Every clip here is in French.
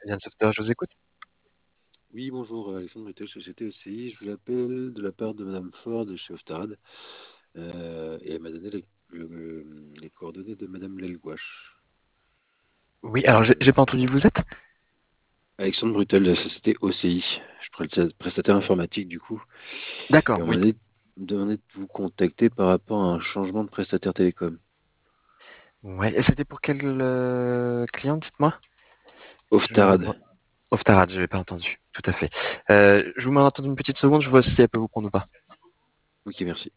Yann Software, je vous écoute. Oui, bonjour, Alexandre Britel, société OCI. Je vous appelle de la part de Madame Ford de chez Oftarad. Et elle m'a donné les coordonnées de Madame Lelgouache. Oui, alors j'ai pas entendu, vous êtes? Alexandre Brutel de la société OCI. Je suis prestataire informatique du coup. Et D'accord, on oui. demandé de vous contacter par rapport à un changement de prestataire télécom. Ouais, et c'était pour quel client, dites-moi? Je Oftarad. vois. Oftarad, j'avais pas entendu. Tout à fait. Je vous mets en attente une petite seconde, je vois si elle peut vous prendre ou pas. Ok, merci.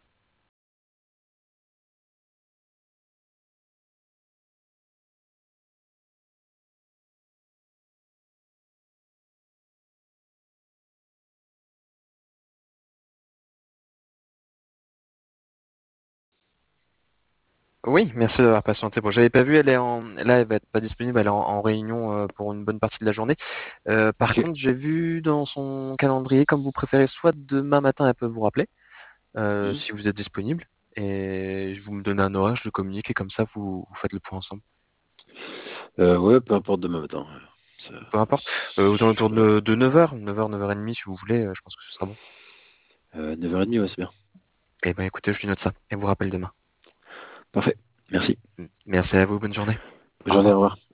Oui, merci d'avoir patienté. Bon, j'avais pas vu, là, elle va être pas disponible, elle est en réunion pour une bonne partie de la journée. Par Ok. contre, j'ai vu dans son calendrier, comme vous préférez, soit demain matin, elle peut vous rappeler, Hmm. si vous êtes disponible, et vous me donnez un horaire, je le communique, et comme ça, vous faites le point ensemble. Ouais, peu importe demain matin. Ça, Peu importe. Aux alentours ouais. de 9h, 9h, 9h30 si vous voulez, je pense que ce sera bon. 9h30, ouais, c'est bien. Eh ben écoutez, je lui note ça et vous rappelle demain. Parfait. Merci. Merci à vous, bonne journée. Bonne Au journée, au revoir. revoir.